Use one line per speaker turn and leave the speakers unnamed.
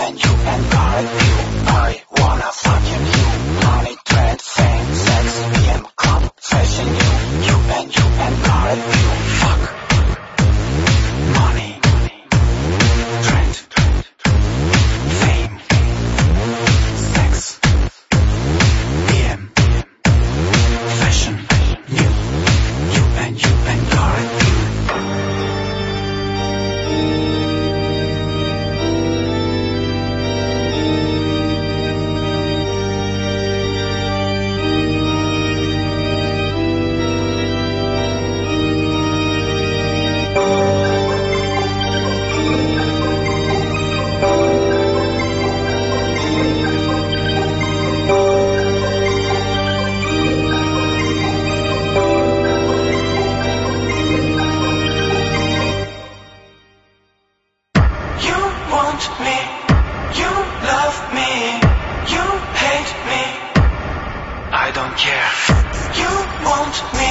and you and God, you. I wanna fuck you. Money, dread, fame, sex, PM, club, fashion, you and God, you. Fuck. Money, dread, fame, sex, PM, fashion, you and God, you. Me, you love me, you hate me, I don't care. You want me,